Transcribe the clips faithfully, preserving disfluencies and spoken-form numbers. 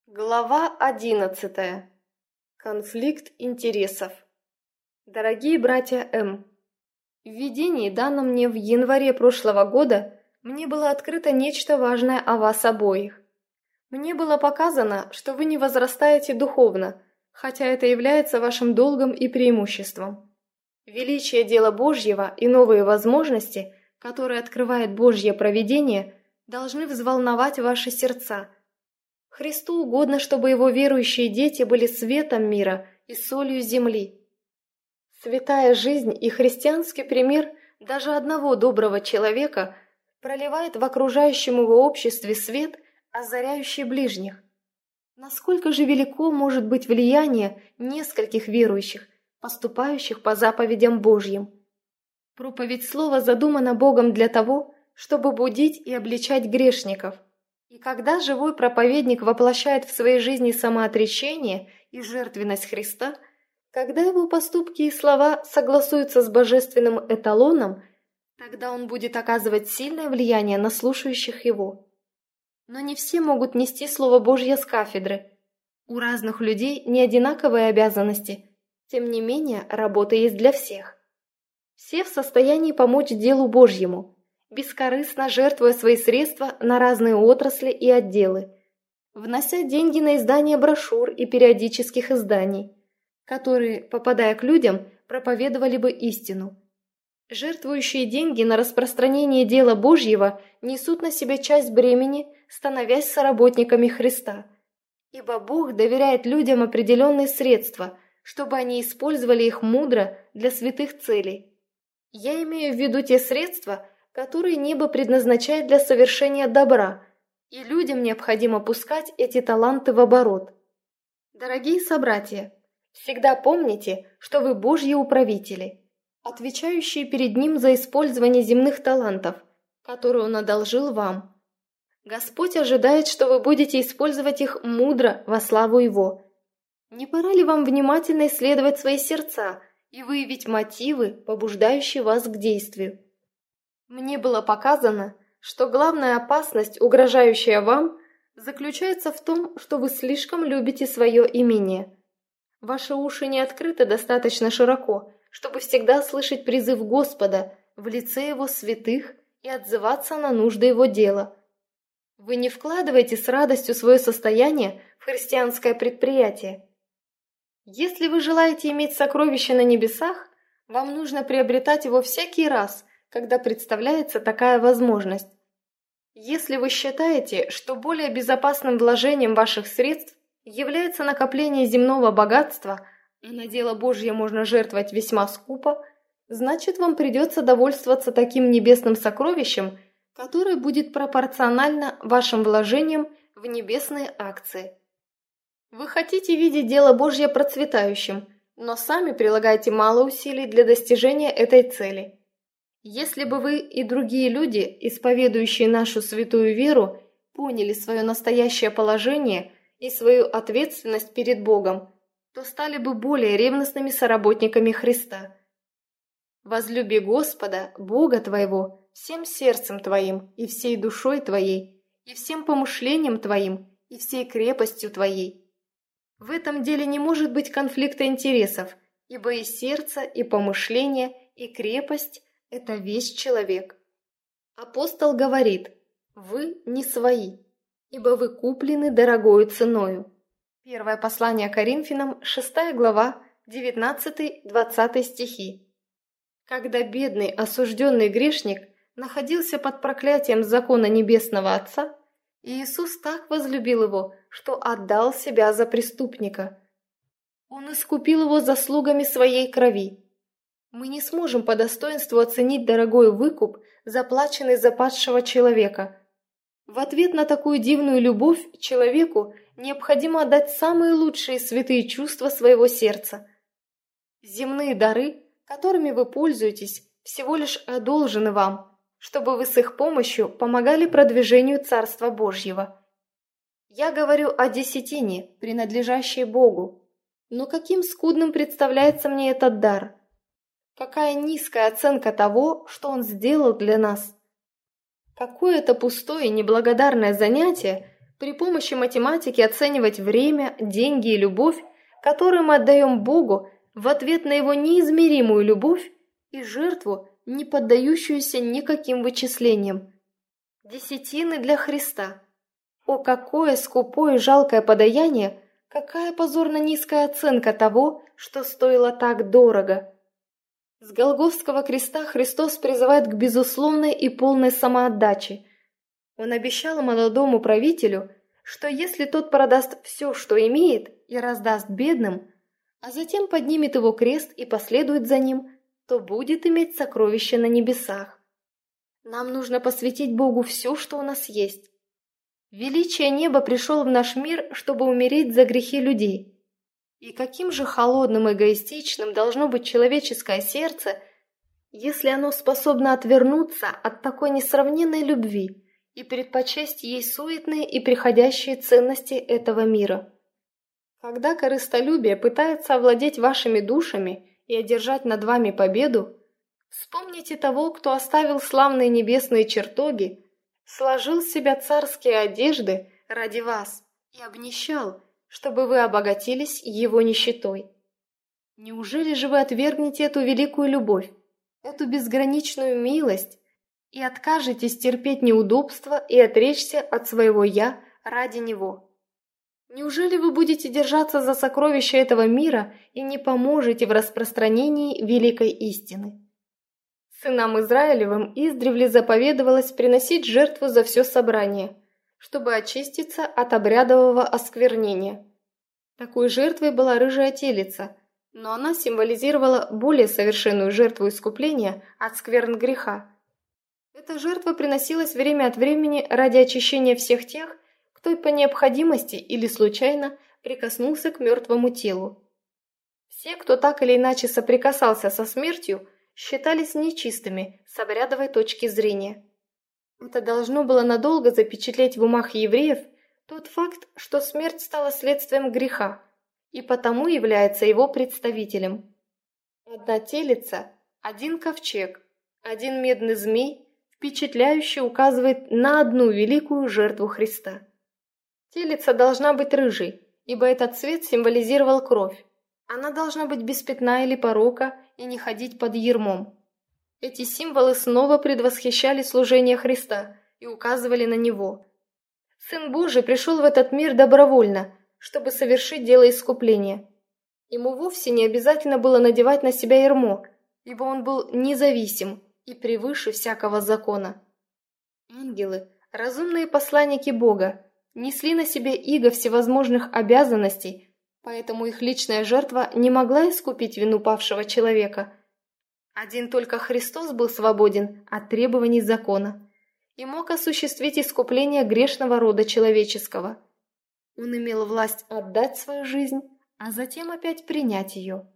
Глава одиннадцатая. Конфликт интересов. Дорогие братья М, в видении, данном мне в январе прошлого года, мне было открыто нечто важное о вас обоих. Мне было показано, что вы не возрастаете духовно, хотя это является вашим долгом и преимуществом. Величие дела Божьего и новые возможности, которые открывает Божье провидение, должны взволновать ваши сердца. Христу угодно, чтобы его верующие дети были светом мира и солью земли. Святая жизнь и христианский пример даже одного доброго человека проливает в окружающем его обществе свет, озаряющий ближних. Насколько же велико может быть влияние нескольких верующих, поступающих по заповедям Божьим? Проповедь слова задумана Богом для того, чтобы будить и обличать грешников. И когда живой проповедник воплощает в своей жизни самоотречение и жертвенность Христа, когда его поступки и слова согласуются с божественным эталоном, тогда он будет оказывать сильное влияние на слушающих его. Но не все могут нести Слово Божье с кафедры. У разных людей не одинаковые обязанности, тем не менее работа есть для всех. Все в состоянии помочь делу Божьему, бескорыстно жертвуя свои средства на разные отрасли и отделы, внося деньги на издание брошюр и периодических изданий, которые, попадая к людям, проповедовали бы истину. Жертвующие деньги на распространение дела Божьего несут на себе часть бремени, становясь соработниками Христа, ибо Бог доверяет людям определенные средства, чтобы они использовали их мудро для святых целей. Я имею в виду те средства, которые небо предназначает для совершения добра, и людям необходимо пускать эти таланты в оборот. Дорогие собратья, всегда помните, что вы Божьи управители, отвечающие перед Ним за использование земных талантов, которые Он одолжил вам. Господь ожидает, что вы будете использовать их мудро во славу Его. Не пора ли вам внимательно исследовать свои сердца и выявить мотивы, побуждающие вас к действию? Мне было показано, что главная опасность, угрожающая вам, заключается в том, что вы слишком любите свое имение. Ваши уши не открыты достаточно широко, чтобы всегда слышать призыв Господа в лице Его святых и отзываться на нужды Его дела. Вы не вкладываете с радостью свое состояние в христианское предприятие. Если вы желаете иметь сокровище на небесах, вам нужно приобретать его всякий раз, когда представляется такая возможность. Если вы считаете, что более безопасным вложением ваших средств является накопление земного богатства, а на дело Божье можно жертвовать весьма скупо, значит, вам придется довольствоваться таким небесным сокровищем, которое будет пропорционально вашим вложениям в небесные акции. Вы хотите видеть дело Божье процветающим, но сами прилагаете мало усилий для достижения этой цели. Если бы вы и другие люди, исповедующие нашу святую веру, поняли свое настоящее положение и свою ответственность перед Богом, то стали бы более ревностными соработниками Христа. Возлюби Господа, Бога твоего, всем сердцем твоим и всей душой твоей, и всем помышлением твоим, и всей крепостью твоей. В этом деле не может быть конфликта интересов, ибо и сердце, и помышление, и крепость – это весь человек. Апостол говорит: «Вы не свои, ибо вы куплены дорогою ценою». Первое послание Коринфянам, шестая глава, девятнадцатый-двадцатый стихи. Когда бедный осужденный грешник находился под проклятием закона Небесного Отца, Иисус так возлюбил его, что отдал себя за преступника. Он искупил его заслугами своей крови. Мы не сможем по достоинству оценить дорогой выкуп, заплаченный за падшего человека. В ответ на такую дивную любовь человеку необходимо отдать самые лучшие святые чувства своего сердца. Земные дары, которыми вы пользуетесь, всего лишь одолжены вам, чтобы вы с их помощью помогали продвижению Царства Божьего. Я говорю о десятине, принадлежащей Богу. Но каким скудным представляется мне этот дар? Какая низкая оценка того, что Он сделал для нас? Какое это пустое и неблагодарное занятие при помощи математики оценивать время, деньги и любовь, которые мы отдаем Богу в ответ на Его неизмеримую любовь и жертву, не поддающуюся никаким вычислениям. Десятины для Христа. О, какое скупое и жалкое подаяние, какая позорно низкая оценка того, что стоило так дорого. С Голгофского креста Христос призывает к безусловной и полной самоотдаче. Он обещал молодому правителю, что если тот продаст все, что имеет, и раздаст бедным, а затем поднимет его крест и последует за ним, то будет иметь сокровища на небесах. Нам нужно посвятить Богу все, что у нас есть. Величие неба пришел в наш мир, чтобы умереть за грехи людей. И каким же холодным и эгоистичным должно быть человеческое сердце, если оно способно отвернуться от такой несравненной любви и предпочесть ей суетные и приходящие ценности этого мира. Когда корыстолюбие пытается овладеть вашими душами и одержать над вами победу, вспомните того, кто оставил славные небесные чертоги, сложил с себя царские одежды ради вас и обнищал, чтобы вы обогатились его нищетой. Неужели же вы отвергнете эту великую любовь, эту безграничную милость и откажетесь терпеть неудобства и отречься от своего «я» ради него? Неужели вы будете держаться за сокровища этого мира и не поможете в распространении великой истины? Сынам Израилевым издревле заповедовалось приносить жертву за все собрание, чтобы очиститься от обрядового осквернения. Такой жертвой была рыжая телица, но она символизировала более совершенную жертву искупления от скверн греха. Эта жертва приносилась время от времени ради очищения всех тех, кто по необходимости или случайно прикоснулся к мертвому телу. Все, кто так или иначе соприкасался со смертью, считались нечистыми с обрядовой точки зрения. Это должно было надолго запечатлеть в умах евреев тот факт, что смерть стала следствием греха и потому является его представителем. Одна телица, один ковчег, один медный змей впечатляюще указывает на одну великую жертву Христа. Телица должна быть рыжей, ибо этот цвет символизировал кровь. Она должна быть без пятна или порока и не ходить под ярмом. Эти символы снова предвосхищали служение Христа и указывали на Него. Сын Божий пришел в этот мир добровольно, чтобы совершить дело искупления. Ему вовсе не обязательно было надевать на себя ярмо, ибо он был независим и превыше всякого закона. Ангелы, разумные посланники Бога, несли на себе иго всевозможных обязанностей, поэтому их личная жертва не могла искупить вину павшего человека. Один только Христос был свободен от требований закона и мог осуществить искупление грешного рода человеческого. Он имел власть отдать свою жизнь, а затем опять принять ее.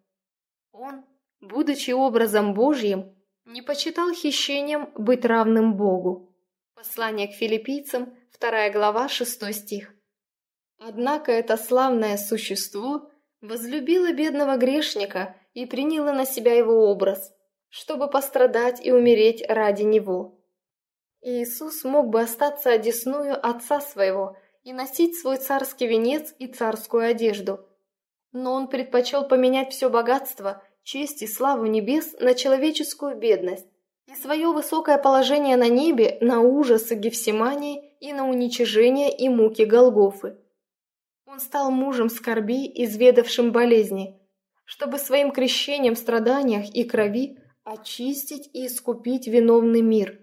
Он, будучи образом Божьим, не почитал хищением быть равным Богу. Послание к филиппийцам, вторая глава, шестой стих. Однако это славное существо возлюбило бедного грешника и приняло на себя его образ, чтобы пострадать и умереть ради него. Иисус мог бы остаться одесную Отца Своего и носить свой царский венец и царскую одежду, но Он предпочел поменять все богатство, честь и славу небес на человеческую бедность и свое высокое положение на небе на ужасы Гефсимании и на уничижение и муки Голгофы. Он стал мужем скорби, изведавшим болезни, чтобы своим крещением в страданиях и крови очистить и искупить виновный мир.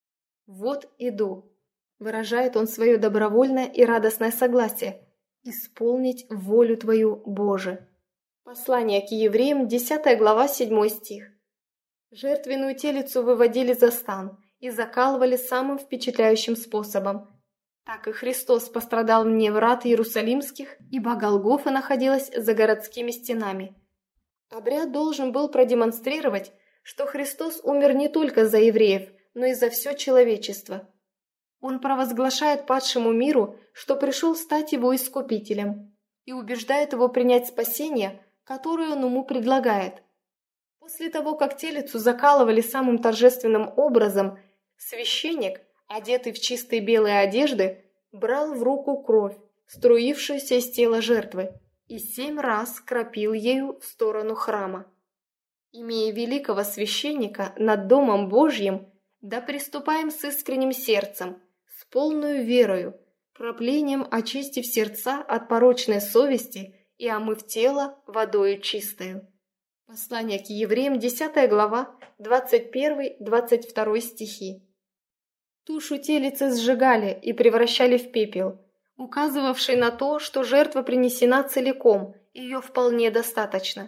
«Вот иду», — выражает он свое добровольное и радостное согласие, «исполнить волю Твою, Боже». Послание к евреям, десятая глава, седьмой стих. Жертвенную телицу выводили за стан и закалывали самым впечатляющим способом. Так и Христос пострадал вне врат Иерусалимских, ибо Голгофа находилась за городскими стенами. Обряд должен был продемонстрировать, что Христос умер не только за евреев, но и за все человечество. Он провозглашает падшему миру, что пришел стать его искупителем, и убеждает его принять спасение, которое он ему предлагает. После того, как телицу закалывали самым торжественным образом, священник, одетый в чистые белые одежды, брал в руку кровь, струившуюся из тела жертвы, и семь раз кропил ею в сторону храма. Имея великого священника над Домом Божьим, да приступаем с искренним сердцем, с полною верою, краплением очистив сердца от порочной совести и омыв тело водою чистою. Послание к евреям, десятая глава, двадцать первый двадцать второй стихи. Тушу телицы сжигали и превращали в пепел, указывавший на то, что жертва принесена целиком, ее вполне достаточно.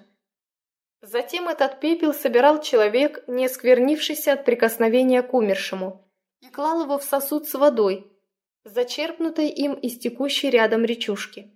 Затем этот пепел собирал человек, не осквернившийся от прикосновения к умершему, и клал его в сосуд с водой, зачерпнутой им из текущей рядом речушки.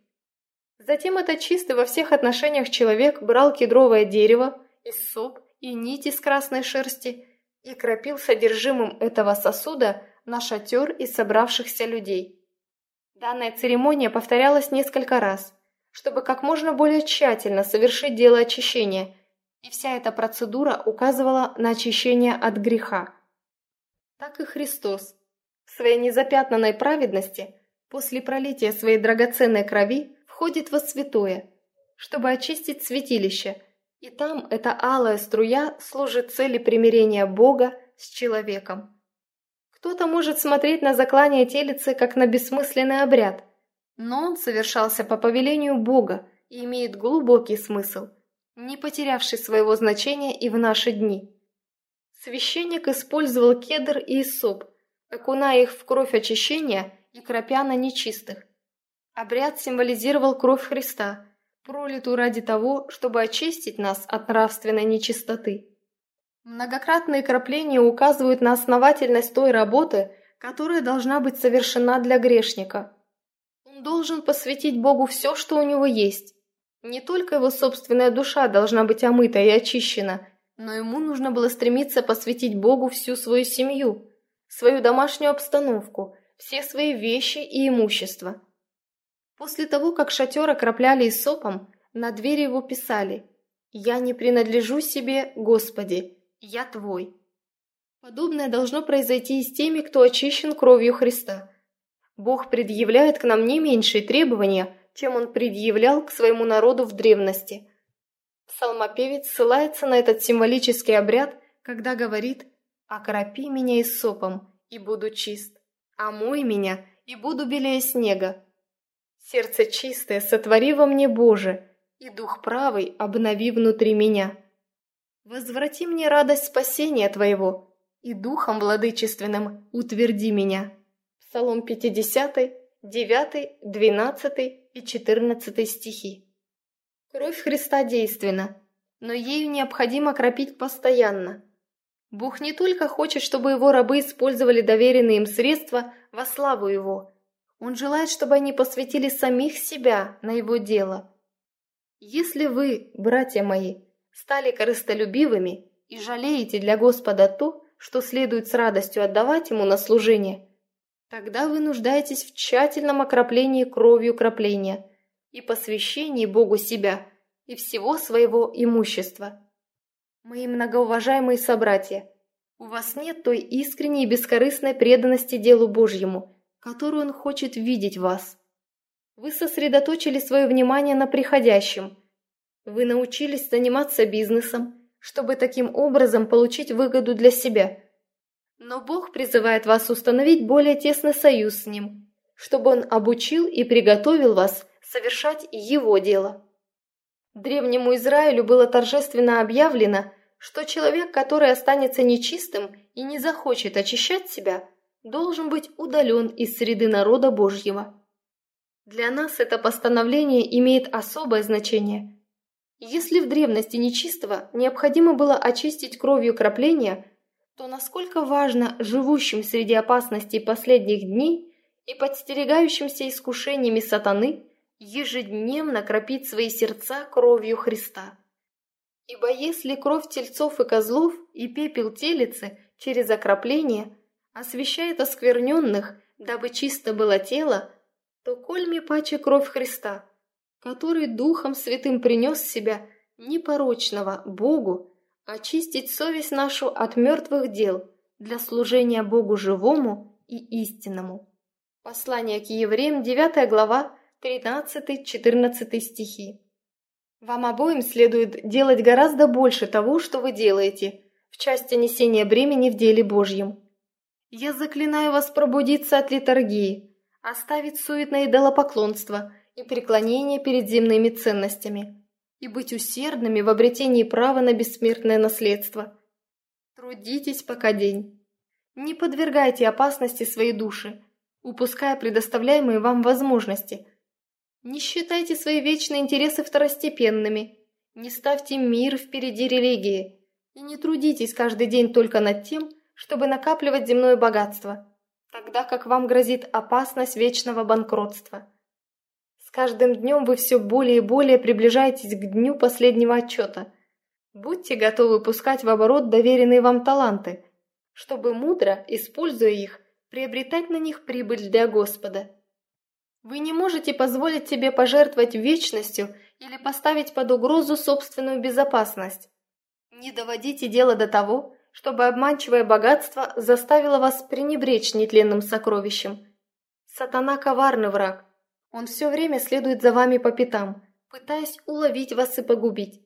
Затем этот чистый во всех отношениях человек брал кедровое дерево, иссоп и нить из красной шерсти и кропил содержимым этого сосуда на шатер из собравшихся людей. Данная церемония повторялась несколько раз, чтобы как можно более тщательно совершить дело очищения, и вся эта процедура указывала на очищение от греха. Так и Христос в своей незапятнанной праведности после пролития своей драгоценной крови входит во святое, чтобы очистить святилище, и там эта алая струя служит цели примирения Бога с человеком. Кто-то может смотреть на заклание телицы как на бессмысленный обряд, но он совершался по повелению Бога и имеет глубокий смысл, не потерявший своего значения и в наши дни. Священник использовал кедр и иссоп, окуная их в кровь очищения и кропя на нечистых. Обряд символизировал кровь Христа, пролитую ради того, чтобы очистить нас от нравственной нечистоты. Многократные крапления указывают на основательность той работы, которая должна быть совершена для грешника. Он должен посвятить Богу все, что у него есть. Не только его собственная душа должна быть омыта и очищена, но ему нужно было стремиться посвятить Богу всю свою семью, свою домашнюю обстановку, все свои вещи и имущество. После того, как шатер окропляли иссопом, на двери его писали: «Я не принадлежу себе, Господи, я Твой». Подобное должно произойти и с теми, кто очищен кровью Христа. Бог предъявляет к нам не меньшие требования, чем Он предъявлял к своему народу в древности. Псалмопевец ссылается на этот символический обряд, когда говорит: «Окропи меня иссопом, и буду чист, омой меня, и буду белее снега. Сердце чистое сотвори во мне, Боже, и дух правый обнови внутри меня. Возврати мне радость спасения Твоего, и духом владычественным утверди меня». Псалом пятидесятый, девятый, двенадцатый и четырнадцатый стихи. Кровь Христа действенна, но ею необходимо кропить постоянно. Бог не только хочет, чтобы его рабы использовали доверенные им средства во славу его, Он желает, чтобы они посвятили самих себя на его дело. Если вы, братья мои, стали корыстолюбивыми и жалеете для Господа то, что следует с радостью отдавать Ему на служение, тогда вы нуждаетесь в тщательном окроплении кровью кропления и посвящении Богу себя и всего своего имущества. Мои многоуважаемые собратья, у вас нет той искренней и бескорыстной преданности делу Божьему, которую Он хочет видеть в вас. Вы сосредоточили свое внимание на приходящем. Вы научились заниматься бизнесом, чтобы таким образом получить выгоду для себя. Но Бог призывает вас установить более тесный союз с Ним, чтобы Он обучил и приготовил вас совершать Его дело. Древнему Израилю было торжественно объявлено, что человек, который останется нечистым и не захочет очищать себя, должен быть удален из среды народа Божьего. Для нас это постановление имеет особое значение. Если в древности нечистого необходимо было очистить кровью кропления, то насколько важно живущим среди опасностей последних дней и подстерегающимся искушениями сатаны ежедневно кропить свои сердца кровью Христа. Ибо если кровь тельцов и козлов и пепел телицы через окропление освящает оскверненных, дабы чисто было тело, то кольми паче кровь Христа, который Духом Святым принес себя непорочного Богу, очистить совесть нашу от мертвых дел для служения Богу живому и истинному. Послание к евреям, девятая глава, тринадцатый-четырнадцатый стихи. Вам обоим следует делать гораздо больше того, что вы делаете, в части несения бремени в деле Божьем. Я заклинаю вас пробудиться от литургии, оставить суетное идолопоклонство и преклонение перед земными ценностями и быть усердными в обретении права на бессмертное наследство. Трудитесь пока день. Не подвергайте опасности свои души, упуская предоставляемые вам возможности. Не считайте свои вечные интересы второстепенными, не ставьте мир впереди религии и не трудитесь каждый день только над тем, чтобы накапливать земное богатство, тогда как вам грозит опасность вечного банкротства. С каждым днем вы все более и более приближаетесь к дню последнего отчета. Будьте готовы пускать в оборот доверенные вам таланты, чтобы мудро, используя их, приобретать на них прибыль для Господа. Вы не можете позволить себе пожертвовать вечностью или поставить под угрозу собственную безопасность. Не доводите дело до того, чтобы обманчивое богатство заставило вас пренебречь нетленным сокровищем. Сатана – коварный враг. Он все время следует за вами по пятам, пытаясь уловить вас и погубить.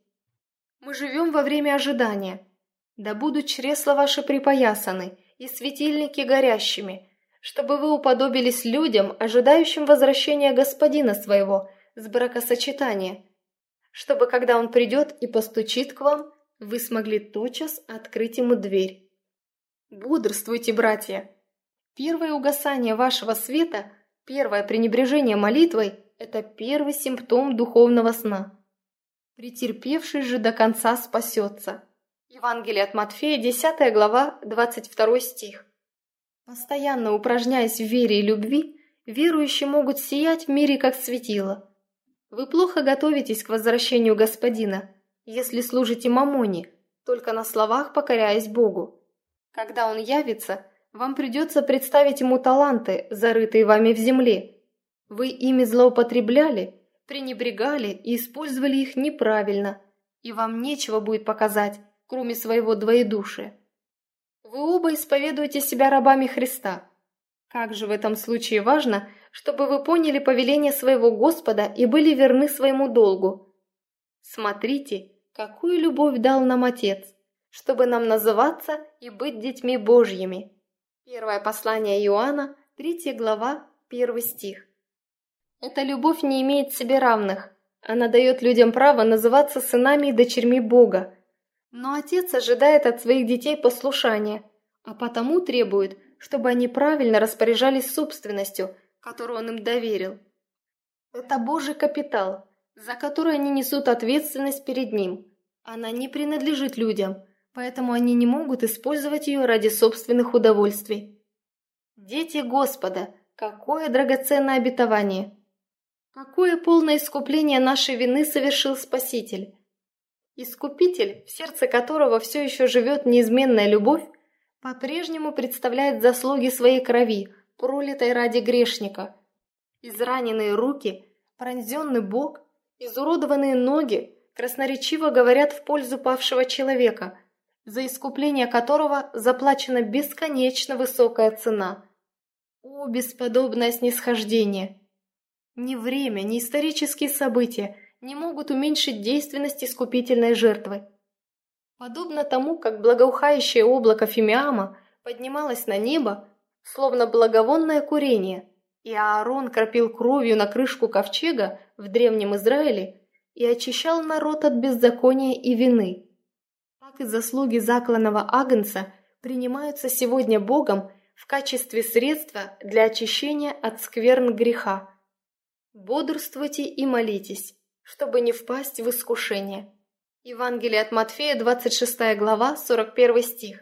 Мы живем во время ожидания. Да будут чресла ваши припоясаны и светильники горящими, чтобы вы уподобились людям, ожидающим возвращения господина своего с бракосочетания, чтобы, когда он придет и постучит к вам, вы смогли тотчас открыть ему дверь. Бодрствуйте, братья! Первое угасание вашего света, первое пренебрежение молитвой – это первый симптом духовного сна. Претерпевший же до конца спасется. Евангелие от Матфея, десятая глава, двадцать второй стих. Постоянно упражняясь в вере и любви, верующие могут сиять в мире как светило. Вы плохо готовитесь к возвращению Господина, если служите мамоне, только на словах покоряясь Богу. Когда Он явится, вам придется представить Ему таланты, зарытые вами в земле. Вы ими злоупотребляли, пренебрегали и использовали их неправильно, и вам нечего будет показать, кроме своего двоедушия. Вы оба исповедуете себя рабами Христа. Как же в этом случае важно, чтобы вы поняли повеление своего Господа и были верны своему долгу. Смотрите, какую любовь дал нам Отец, чтобы нам называться и быть детьми Божьими. Первое послание Иоанна, третья глава, первый стих. Эта любовь не имеет себе равных. Она дает людям право называться сынами и дочерьми Бога. Но Отец ожидает от своих детей послушания, а потому требует, чтобы они правильно распоряжались собственностью, которую Он им доверил. Это Божий капитал, за который они несут ответственность перед Ним. Она не принадлежит людям, поэтому они не могут использовать ее ради собственных удовольствий. Дети Господа, какое драгоценное обетование! Какое полное искупление нашей вины совершил Спаситель! Искупитель, в сердце которого все еще живет неизменная любовь, по-прежнему представляет заслуги своей крови, пролитой ради грешника. Израненные руки, пронзенный бок, изуродованные ноги красноречиво говорят в пользу павшего человека, за искупление которого заплачена бесконечно высокая цена. О, бесподобное снисхождение! Ни время, ни исторические события не могут уменьшить действенность искупительной жертвы. Подобно тому, как благоухающее облако фимиама поднималось на небо, словно благовонное курение, и Аарон кропил кровью на крышку ковчега в древнем Израиле и очищал народ от беззакония и вины, так и заслуги закланного агнца принимаются сегодня Богом в качестве средства для очищения от скверн греха. Бодрствуйте и молитесь, чтобы не впасть в искушение. Евангелие от Матфея, двадцать шестая глава, сорок первый стих.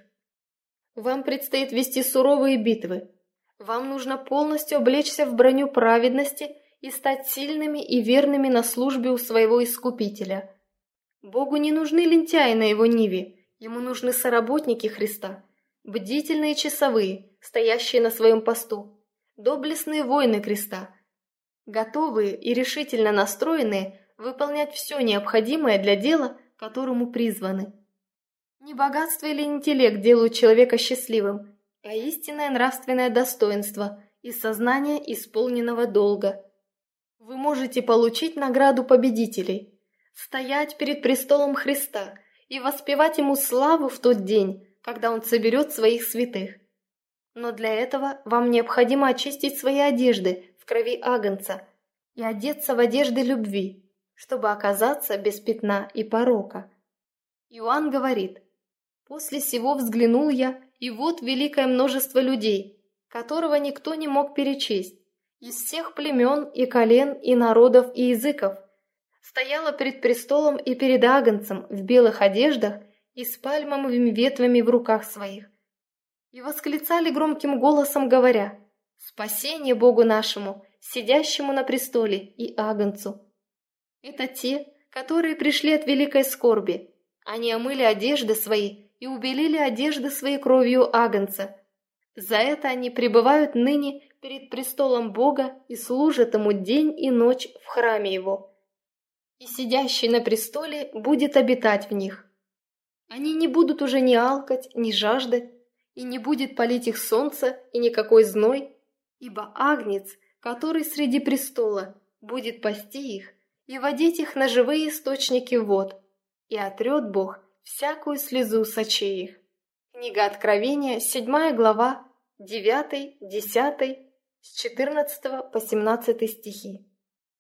Вам предстоит вести суровые битвы. Вам нужно полностью облечься в броню праведности и стать сильными и верными на службе у своего Искупителя. Богу не нужны лентяи на его ниве, ему нужны соработники Христа, бдительные часовые, стоящие на своем посту, доблестные воины креста, готовые и решительно настроенные выполнять все необходимое для дела, к которому призваны. Не богатство или интеллект делают человека счастливым, а истинное нравственное достоинство и сознание исполненного долга. Вы можете получить награду победителей, стоять перед престолом Христа и воспевать Ему славу в тот день, когда Он соберет своих святых. Но для этого вам необходимо очистить свои одежды в крови Агнца и одеться в одежды любви, чтобы оказаться без пятна и порока. Иоанн говорит: «После сего взглянул я, и вот великое множество людей, которого никто не мог перечесть, из всех племен и колен и народов и языков, стояло перед престолом и перед Агнцем в белых одеждах и с пальмовыми ветвями в руках своих, и восклицали громким голосом, говоря: «Спасение Богу нашему, сидящему на престоле, и Агнцу». Это те, которые пришли от великой скорби. Они омыли одежды свои и убелили одежды своей кровью Агнца. За это они пребывают ныне перед престолом Бога и служат Ему день и ночь в храме Его. И сидящий на престоле будет обитать в них. Они не будут уже ни алкать, ни жаждать, и не будет палить их солнце и никакой зной, ибо Агнец, который среди престола, будет пасти их и водить их на живые источники вод, и отрет Бог всякую слезу с очей их». Книга Откровения, седьмая глава, девятый, десятый, с четырнадцатого по семнадцатый стихи.